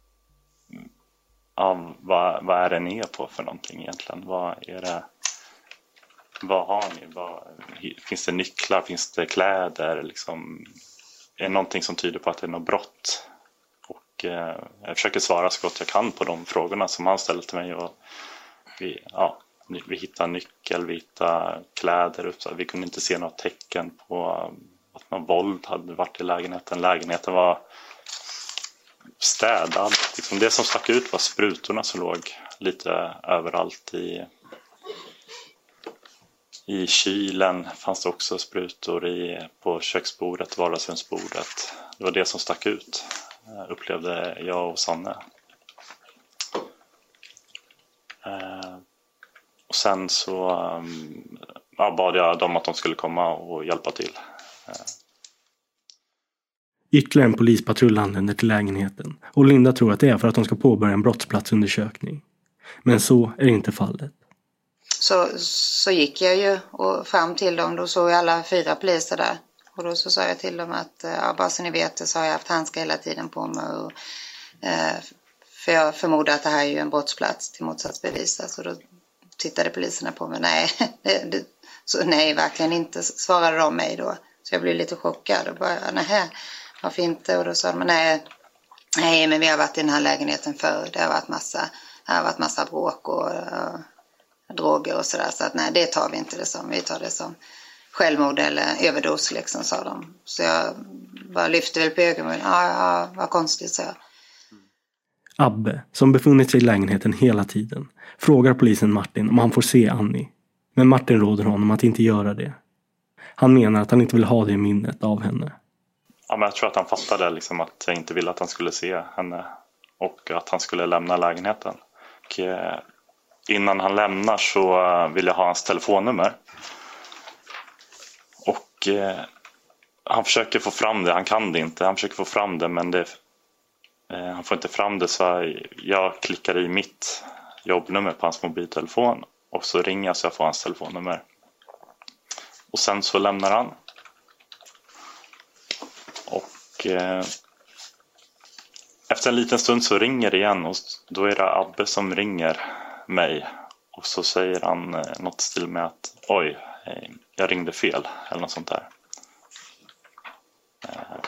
ja, vad, vad är det ni är på för någonting egentligen? Vad är det? Vad har ni? Vad, finns det nycklar? Finns det kläder? Liksom, är det någonting som tyder på att det är något brott? Och eh, jag försöker svara så gott jag kan på de frågorna som han ställer till mig. Och vi, ja, vi hittar nyckel, vi hittar kläder. Så vi kunde inte se något tecken på att någon våld hade varit i lägenheten. Lägenheten var städad. Liksom det som stack ut var sprutorna som låg lite överallt i... I kylen fanns det också sprutor i, på köksbordet, vardagsrumsbordet. Det var det som stack ut, upplevde jag och Sanne. Eh, och sen så um, ja, bad jag dem att de skulle komma och hjälpa till. Eh. Ytterligare en polispatrull anländer till lägenheten och Linda tror att det är för att de ska påbörja en brottsplatsundersökning. Men så är inte fallet. Så, så gick jag ju och fram till dem, då såg jag alla fyra poliser där. Och då så sa jag till dem att, ja, bara så ni vet det, så har jag haft handskar hela tiden på mig. Och, eh, för jag förmodar att det här är ju en brottsplats till motsatsbevis. Så då tittade poliserna på mig. Nej, det, det, så, nej verkligen inte, svarade de mig då. Så jag blev lite chockad och bara, nej, varför inte? Och då sa de, nej, nej men vi har varit i den här lägenheten förr. Det har varit massa, det har varit massa bråk och... och droger och sådär, så att nej, det tar vi inte det som, vi tar det som självmord eller överdos liksom, sa de. Så jag bara lyfte väl på ögonen, ja, ja, vad konstigt, så jag. Abbe, som befunnit sig i lägenheten hela tiden, frågar polisen Martin om han får se Annie. Men Martin råder honom att inte göra det. Han menar att han inte vill ha det minnet av henne. Ja, men jag tror att han fattade liksom att jag inte ville att han skulle se henne och att han skulle lämna lägenheten. Och innan han lämnar så vill jag ha hans telefonnummer. Och eh, han försöker få fram det, han kan det inte. Han försöker få fram det, men det, eh, han får inte fram det, så jag klickar i mitt jobbnummer på hans mobiltelefon. Och så ringer jag så jag får hans telefonnummer. Och sen så lämnar han. Och eh, efter en liten stund så ringer det igen. Och då är det Abbe som ringer mig. Och så säger han eh, något till med att oj, eh, jag ringde fel. Eller något sånt där. Eh,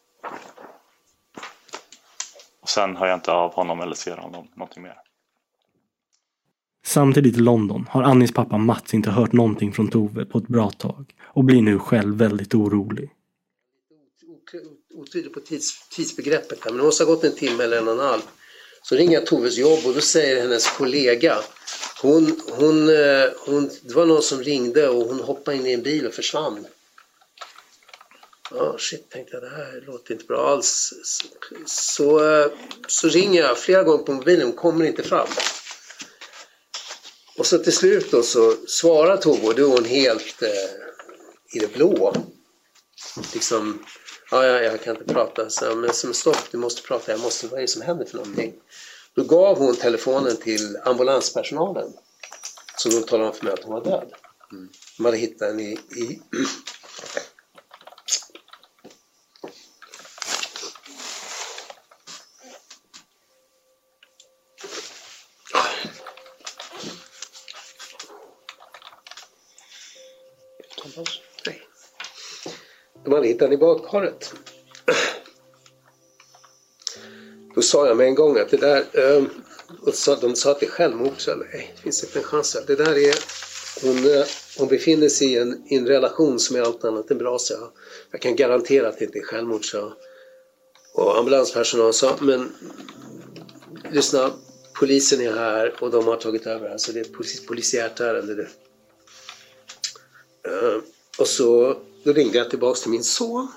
och sen hör jag inte av honom eller ser honom någonting mer. Samtidigt i London har Annies pappa Mats inte hört någonting från Tove på ett bra tag och blir nu själv väldigt orolig. Otydligt på tids, tidsbegreppet här, men det måste ha gått en timme eller en och en halv. Så ringer jag Toves jobb och då säger hennes kollega, hon, hon, hon, det var någon som ringde och hon hoppade in i en bil och försvann. Ja, oh, shit, tänkte jag, det här låter inte bra alls. Så, så ringer jag flera gånger på mobilen, hon kommer inte fram. Och så till slut då så svarar Tove och då är hon helt eh, i det blå. Liksom, ja, ja, jag kan inte prata. Så, men som stopp, du måste prata, jag måste, vad är det som händer för någonting? Då gav hon telefonen till ambulanspersonalen. Så då talade de för mig att hon var död. Mm. De hade hittat henne i... i De hade hittat i badkaret. Då sa jag med en gång att det där, och de sa att det är självmord, så nej, det finns inte en chans. Det där är, hon, hon befinner sig i en, i en relation som är allt annat än bra, så jag, jag kan garantera att det inte är självmord, så. Och ambulanspersonal sa, men lyssna, polisen är här och de har tagit över, alltså det är ett polis, polisiärt ärende det. Uh, och så då ringde jag tillbaka till min son.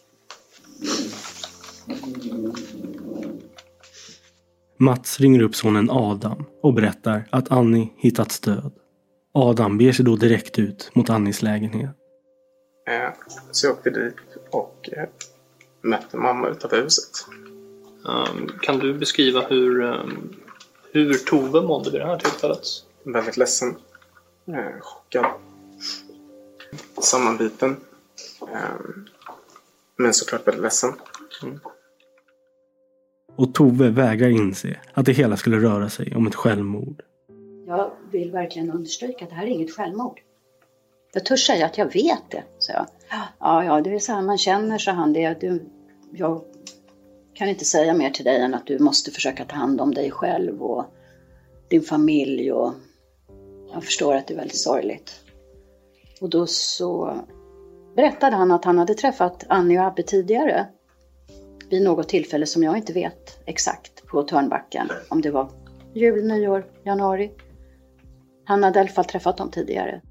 Mats ringer upp sonen Adam och berättar att Annie hittat stöd. Adam beger sig då direkt ut mot Annies lägenhet. Eh, så jag åkte dit och eh, mötte mamma utanför huset. Um, kan du beskriva hur, um, hur Tove mådde vid det här tillfället? Väldigt ledsen. Eh, chockad. Sammanbiten. Eh, men såklart väldigt ledsen. Mm. Och Tove vägrar inse att det hela skulle röra sig om ett självmord. Jag vill verkligen understryka att det här är inget självmord. Jag törs säga att jag vet det, så jag. Ja, ja, det är så här man känner, så han det. Du, jag kan inte säga mer till dig än att du måste försöka ta hand om dig själv och din familj. Och jag förstår att det är väldigt sorgligt. Och då så berättade han att han hade träffat Annie och Abbe tidigare. Vid något tillfälle som jag inte vet exakt på Törnbacken. Om det var jul, nyår, januari. Han hade i alla fall träffat dem tidigare.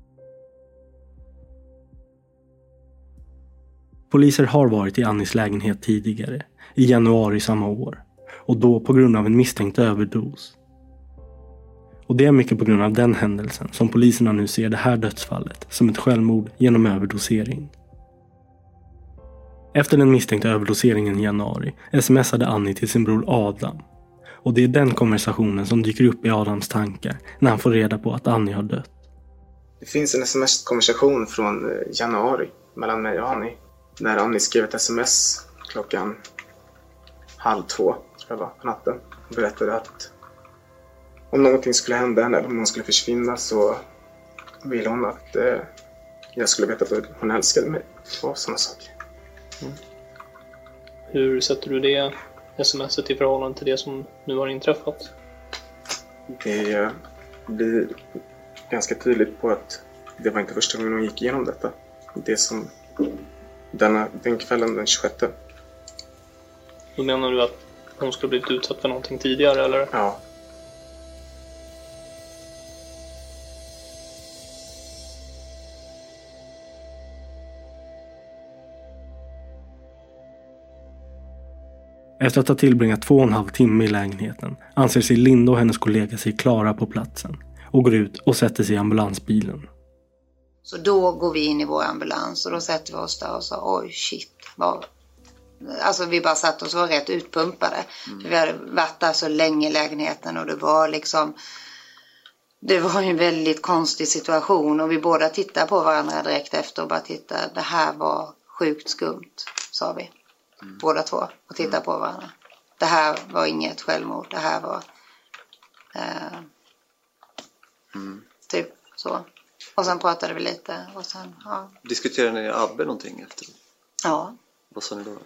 Poliser har varit i Annies lägenhet tidigare, i januari samma år. Och då på grund av en misstänkt överdos. Och det är mycket på grund av den händelsen som poliserna nu ser det här dödsfallet som ett självmord genom överdosering. Efter den misstänkta överdoseringen i januari smsade Annie till sin bror Adam. Och det är den konversationen som dyker upp i Adams tankar när han får reda på att Annie har dött. Det finns en sms-konversation från januari mellan mig och Annie. När Annie skrev ett sms klockan halv två, tror jag var, på natten. Och berättade att om någonting skulle hända henne eller om hon skulle försvinna så ville hon att eh, jag skulle veta att hon älskade mig och sådana saker. Mm. Hur sätter du det smset i förhållande till det som nu har inträffat? Det blir ganska tydligt på att det var inte första gången hon gick igenom detta. Det som denna, den kvällen den tjugosjätte. Då menar du att hon skulle blivit utsatt för någonting tidigare, eller? Ja. Efter att ha tillbringat två och en halv timme i lägenheten anser sig Linda och hennes kollega sig klara på platsen och går ut och sätter sig i ambulansbilen. Så då går vi in i vår ambulans och då sätter vi oss där och sa oj shit. Vad... Alltså vi bara satt oss och var rätt utpumpade. Mm. Vi hade varit där så länge i lägenheten och det var liksom... Det var en väldigt konstig situation och vi båda tittade på varandra direkt efter och bara tittade. Det här var sjukt skumt, sa vi. Mm. Båda två och tittade mm. på varandra. Det här var inget självmord. Det här var... Eh, mm. Typ så. Och sen pratade vi lite och sen, ja. Diskuterade ni Abbe någonting efter? Ja. Vad sa ni då?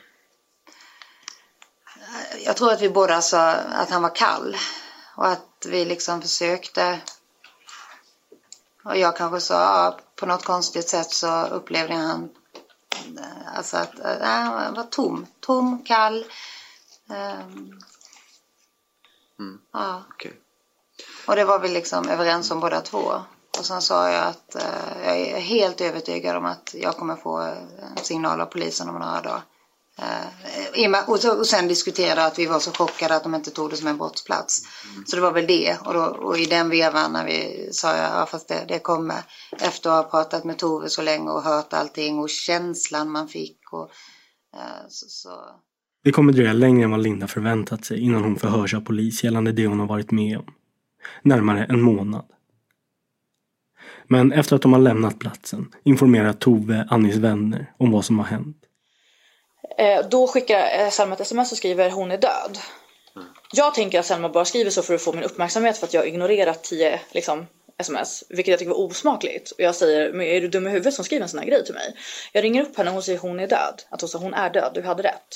Jag tror att vi båda sa att han var kall. Och att vi liksom försökte. Och jag kanske sa, ja, på något konstigt sätt så upplevde han alltså att äh, han var tom. Tom, kall. Um, mm. Ja. Okay. Och det var vi liksom överens om båda två. Och sen sa jag att uh, jag är helt övertygad om att jag kommer få en signal av polisen om några dagar. Uh, och, så, och sen diskuterade att vi var så chockade att de inte tog det som en brottsplats. Mm. Så det var väl det. Och, då, och i den vevan när vi sa jag, ja, fast det, det kommer efter att ha pratat med Tove så länge och hört allting och känslan man fick. Och, uh, så, så. Det kommer dröja längre än vad Linda förväntat sig innan hon förhörs av polis gällande det hon har varit med om. Närmare en månad. Men efter att de har lämnat platsen informerar Tove Annies vänner om vad som har hänt. Eh, då skickar Selma ett sms och skriver hon är död. Mm. Jag tänker att Selma bara skriver så för att få min uppmärksamhet för att jag har ignorerat tio liksom, sms, vilket jag tycker var osmakligt. Och jag säger, men är du dum i huvudet som skriver en sån här grej till mig? Jag ringer upp henne och hon säger hon är död. Att hon säger hon är död, du hade rätt.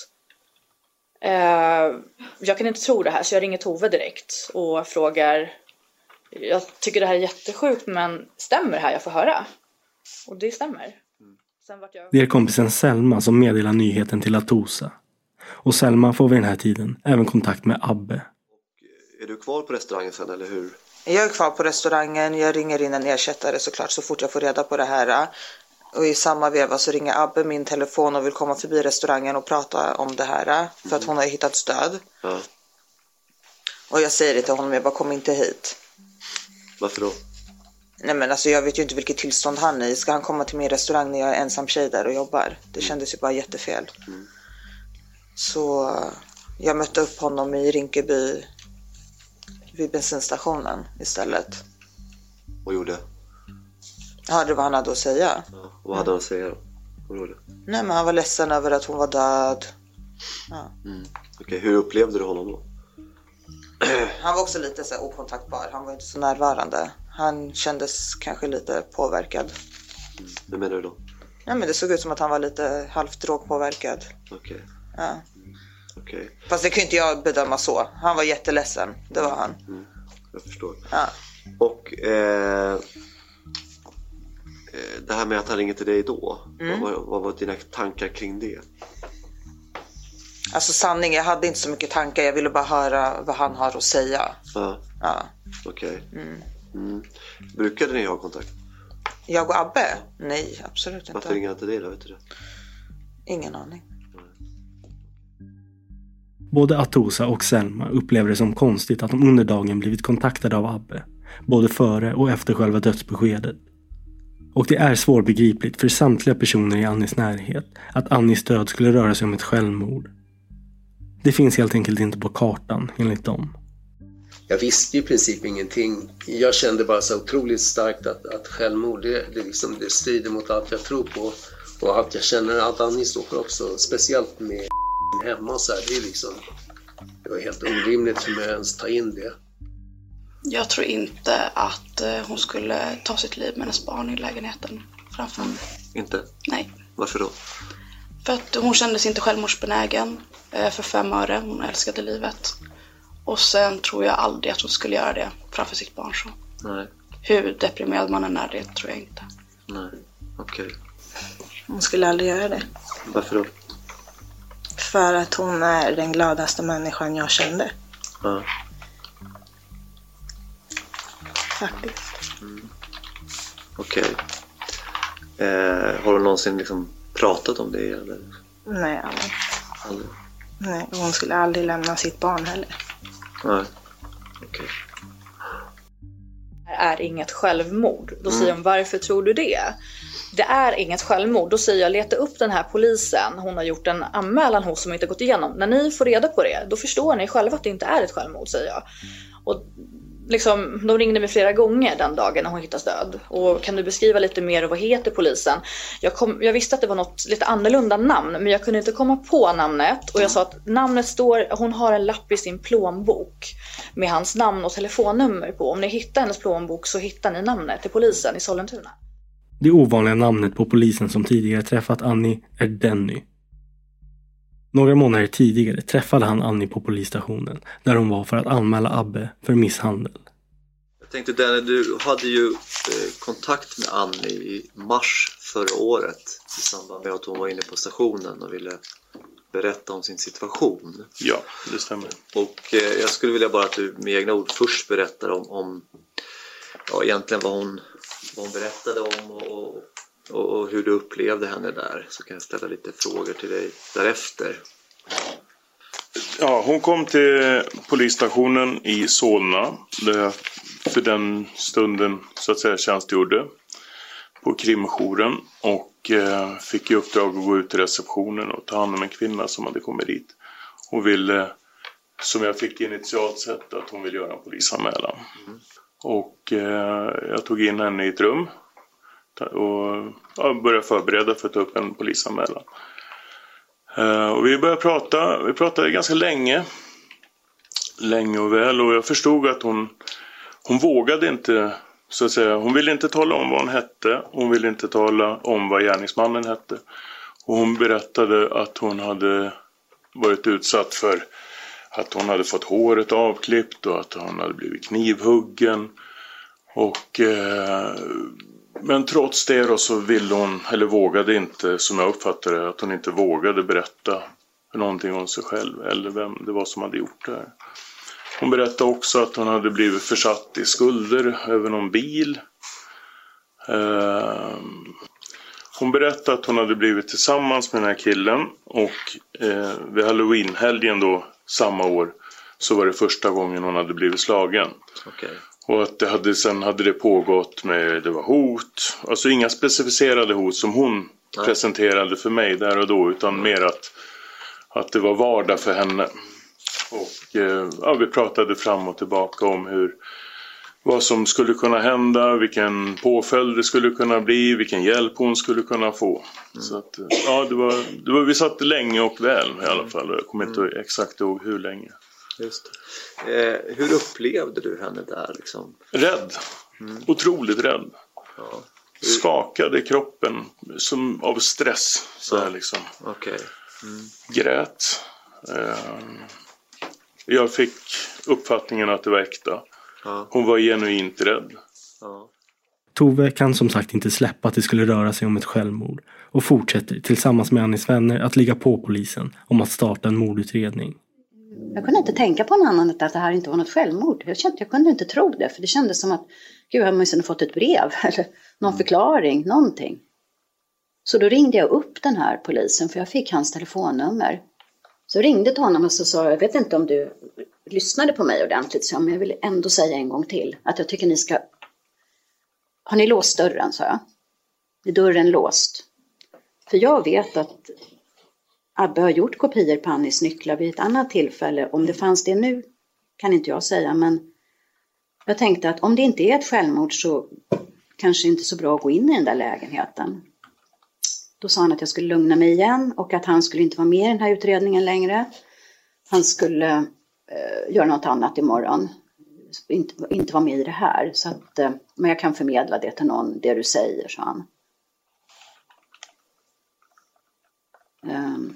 Uh, jag kan inte tro det här, så jag ringer Tove direkt och frågar, jag tycker det här är jättesjukt, men stämmer det här jag får höra? Och det stämmer. Sen vart jag... Det är kompisen Selma som meddelar nyheten till Atosa. Och Selma får vid den här tiden även kontakt med Abbe. Är du kvar på restaurangen sen, eller hur? Jag är kvar på restaurangen, jag ringer in en ersättare såklart så fort jag får reda på det här. Och i samma veva så ringer Abbe min telefon och vill komma förbi restaurangen och prata om det här. För att hon har hittat stöd. Ja. Och jag säger det till honom, jag bara kom inte hit. Varför då? Nej men alltså jag vet ju inte vilket tillstånd han är i. Ska han komma till min restaurang när jag är ensam tjej där och jobbar? Det kändes ju bara jättefel. Mm. Så jag mötte upp honom i Rinkeby vid bensinstationen istället. Vad gjorde? Ja, det var han hade att säga. Ja, vad hade han att säga då? Vad gjorde? Nej men han var ledsen över att hon var död. Ja. Mm. Okej, okay, hur upplevde du honom då? Han var också lite så här okontaktbar. Han var inte så närvarande. Han kändes kanske lite påverkad. Mm. Vad menar du då? Ja, men det såg ut som att han var lite halvt drogpåverkad. Okej. Okay. Ja. Mm. Okej. Okay. Fast det kunde inte jag bedöma så. Han var jätteledsen. Det var han. Mm. Jag förstår. Ja. Och eh, det här med att han ringer till dig då. Mm. Vad, vad var dina tankar kring det? Alltså sanning, jag hade inte så mycket tankar. Jag ville bara höra vad han har att säga. Ja. Ja. Okej. Okay. Mm. Mm. Brukade ni ha kontakt? Jag och Abbe? Nej, absolut inte. Varför ringer han till dig då? Vet du det? Ingen aning. Både Atosa och Selma upplever det som konstigt att de under dagen blivit kontaktade av Abbe. Både före och efter själva dödsbeskedet. Och det är svårbegripligt för samtliga personer i Annis närhet att Annis död skulle röra sig om ett självmord. Det finns helt enkelt inte på kartan enligt dem. Jag visste ju i princip ingenting. Jag kände bara så otroligt starkt att, att självmord det, det, liksom, det strider mot allt jag tror på. Och allt jag känner, allt Annie står för också. Speciellt med hemma så här, det är liksom, det var helt orimligt för mig att ens ta in det. Jag tror inte att hon skulle ta sitt liv med hennes barn i lägenheten framför mig. Inte? Nej. Varför då? För att hon kände sig inte självmordsbenägen för fem öre. Hon älskade livet. Och sen tror jag aldrig att hon skulle göra det framför sitt barn så. Nej. Hur deprimerad man än är, det tror jag inte. Nej, okej. Okay. Hon skulle aldrig göra det. Varför då? För att hon är den gladaste människan jag kände. Ja. Faktiskt. Mm. Okej. Okay. Eh, har du någonsin liksom pratat om det? Eller? Nej, aldrig. aldrig. Nej, hon skulle aldrig lämna sitt barn heller. Nej, okej. Okay. Det är inget självmord. Då mm. säger hon, varför tror du det? Det är inget självmord. Då säger jag, leta upp den här polisen. Hon har gjort en anmälan hos som inte gått igenom. När ni får reda på det, då förstår ni själva att det inte är ett självmord, säger jag. Och liksom, de ringde mig flera gånger den dagen när hon hittas död. Och kan du beskriva lite mer vad heter polisen? Jag, kom, jag visste att det var något lite annorlunda namn, men jag kunde inte komma på namnet. Och jag sa att namnet står, hon har en lapp i sin plånbok med hans namn och telefonnummer på. Om ni hittar hennes plånbok så hittar ni namnet till polisen i Sollentuna. Det ovanliga namnet på polisen som tidigare träffat Annie är Denny. Några månader tidigare träffade han Annie på polisstationen där hon var för att anmäla Abbe för misshandel. Jag tänkte Denny, du hade ju eh, kontakt med Annie i mars förra året i samband med att hon var inne på stationen och ville berätta om sin situation. Ja, det stämmer. Och eh, jag skulle vilja bara att du med egna ord först berättar om, om ja, egentligen vad hon, vad hon berättade om och, och, och hur du upplevde henne där. Så kan jag ställa lite frågor till dig därefter. Ja, hon kom till polisstationen i Solna där jag för den stunden så att säga tjänstgjorde på krimjouren och eh, fick i uppdrag att gå ut till receptionen och ta hand om en kvinna som hade kommit dit. Hon ville, som jag fick initialt sett, att hon ville göra en polisanmälan. Mm. Och eh, jag tog in henne i ett rum och ja, började förbereda för att ta upp en polisanmälan. Uh, och vi började prata, vi pratade ganska länge, länge och väl, och jag förstod att hon, hon vågade inte så att säga, hon ville inte tala om vad hon hette. Hon ville inte tala om vad gärningsmannen hette. Och hon berättade att hon hade varit utsatt för att hon hade fått håret avklippt och att hon hade blivit knivhuggen. Och, eh, men trots det då så ville hon, eller vågade inte, som jag uppfattade det, att hon inte vågade berätta någonting om sig själv eller vem det var som hade gjort det här. Hon berättade också att hon hade blivit försatt i skulder över någon bil. Eh, hon berättade att hon hade blivit tillsammans med den här killen och eh, vid Halloween-helgen då samma år så var det första gången hon hade blivit slagen. Okay. Och att det hade, sen hade det pågått med, det var hot, alltså inga specificerade hot som hon Nej. presenterade för mig där och då, utan mm. mer att, att det var vardag för henne. Och eh, ja, vi pratade fram och tillbaka om hur, vad som skulle kunna hända, vilken påföljd det skulle kunna bli, vilken hjälp hon skulle kunna få. Mm. Så att, ja, det var, det var, vi satt länge och väl i alla fall, och jag kommer inte mm. exakt ihåg hur länge. Just det. Eh, hur upplevde du henne där liksom? Rädd, mm. otroligt rädd. Ja. Hur... Skakade kroppen som av stress så här, ja. liksom. Okay. Mm. Grät. Eh, jag fick uppfattningen att det var äkta. Ja. Hon var genuint rädd. Ja. Tove kan som sagt inte släppa att det skulle röra sig om ett självmord och fortsätter tillsammans med Annis vänner att ligga på polisen om att starta en mordutredning. Jag kunde inte tänka på någon annan att det här inte var något självmord. Jag kände, jag kunde inte tro det, för det kändes som att gud, jag har måste fått ett brev eller någon förklaring, någonting. Så då ringde jag upp den här polisen, för jag fick hans telefonnummer. Så ringde till honom och så sa jag vet inte om du lyssnade på mig ordentligt, så men jag vill ändå säga en gång till att jag tycker ni ska... Har ni låst dörren, sa jag. Är dörren låst? För jag vet att Abbe har gjort kopior på Annis nycklar vid ett annat tillfälle. Om det fanns det nu kan inte jag säga, men jag tänkte att om det inte är ett självmord så kanske inte så bra att gå in i den där lägenheten. Då sa han att jag skulle lugna mig igen och att han skulle inte vara med i den här utredningen längre. Han skulle eh, göra något annat imorgon. Inte, inte vara med i det här. Så att, eh, men jag kan förmedla det till någon, det du säger, sa han. Um,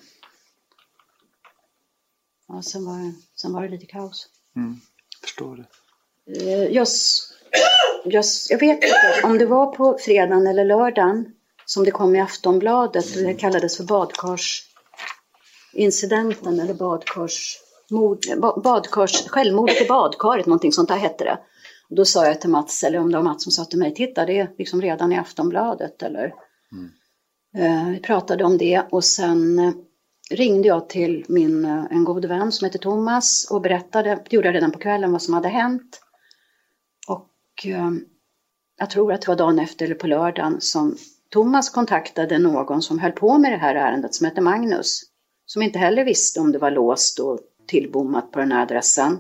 ja, sen var, det, sen var det lite kaos. Mm, förstår det. Uh, jag, jag, jag vet inte om det var på fredagen eller lördagen som det kom i Aftonbladet. Det kallades för badkarsincidenten eller badkarsmord, badkars, självmordet i badkaret, någonting sånt där hette det. Och då sa jag till Mats, eller om det var Mats som sa till mig, titta det är liksom redan i Aftonbladet eller... Mm. Uh, vi pratade om det och sen uh, ringde jag till min, uh, en god vän som heter Thomas och berättade, det gjorde jag redan på kvällen, vad som hade hänt. Och uh, jag tror att det var dagen efter eller på lördagen som Thomas kontaktade någon som höll på med det här ärendet som heter Magnus. Som inte heller visste om det var låst och tillbommat på den här adressen.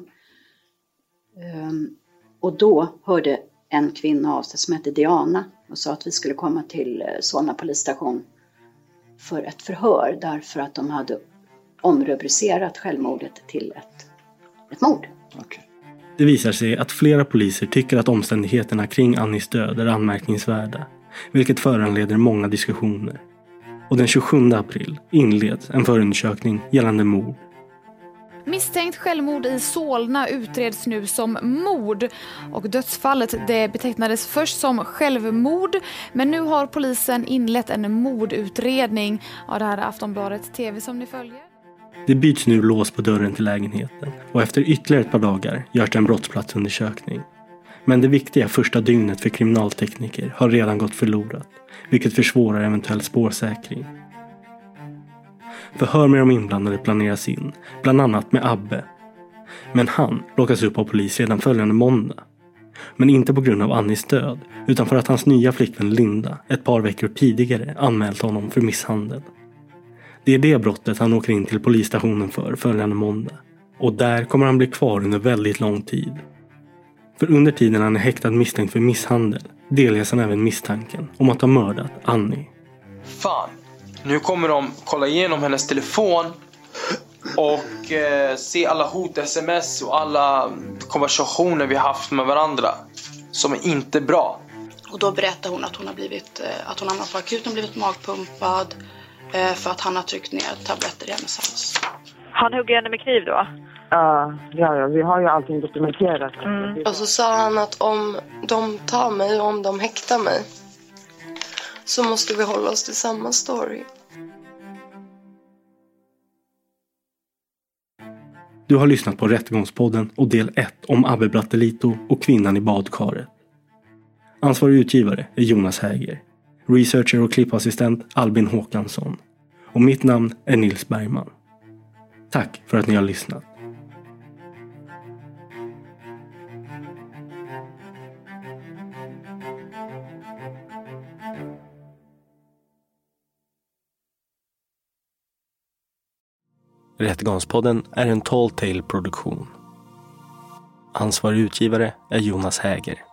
Um, och då hörde en kvinna av sig som hette Diana och sa att vi skulle komma till Solna polisstation för ett förhör därför att de hade omrubricerat självmordet till ett, ett mord. Okay. Det visar sig att flera poliser tycker att omständigheterna kring Annis död är anmärkningsvärda, vilket föranleder många diskussioner. Och den tjugosjunde april inleds en förundersökning gällande mord. Misstänkt självmord i Solna utreds nu som mord och dödsfallet det betecknades först som självmord, men nu har polisen inlett en mordutredning. Ja, det här är Aftonbladet T V som ni följer. Det byts nu lås på dörren till lägenheten och efter ytterligare ett par dagar görs det en brottsplatsundersökning. Men det viktiga första dygnet för kriminaltekniker har redan gått förlorat, vilket försvårar eventuell spårsäkring. Förhör med de inblandade planeras in, bland annat med Abbe. Men han plockas upp av polis redan följande måndag. Men inte på grund av Annis död, utan för att hans nya flickvän Linda ett par veckor tidigare anmält honom för misshandel. Det är det brottet han åker in till polisstationen för följande måndag. Och där kommer han bli kvar under väldigt lång tid. För under tiden han är häktad misstänkt för misshandel delges han även misstanken om att ha mördat Annie. Fan, nu kommer de kolla igenom hennes telefon och eh, se alla hot, sms och alla konversationer vi haft med varandra. som är inte bra. Och då berättar hon att hon har blivit, att hon hamnat på akuten och blivit magpumpad för att han har tryckt ner tabletter i hennes hals. Han hugger henne med kniv då? Ja, ja, ja, vi har ju allting dokumenterat. Mm. Och så sa han att om de tar mig och om de häktar mig så måste vi hålla oss till samma story. Du har lyssnat på Rättegångspodden och del ett om Abbe Brattelito och kvinnan i badkaret. Ansvarig utgivare är Jonas Häger. Researcher och klippassistent Albin Håkansson. Och mitt namn är Nils Bergman. Tack för att ni har lyssnat. Rättegångspodden är en Tall Tale-produktion. Ansvarig utgivare är Jonas Häger.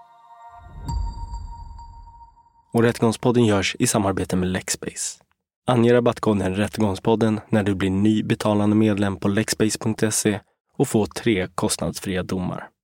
Och Rättegångspodden görs i samarbete med Lexbase. Ange rabattkoden Rättegångspodden när du blir ny betalande medlem på lexbase punkt se och få tre kostnadsfria domar.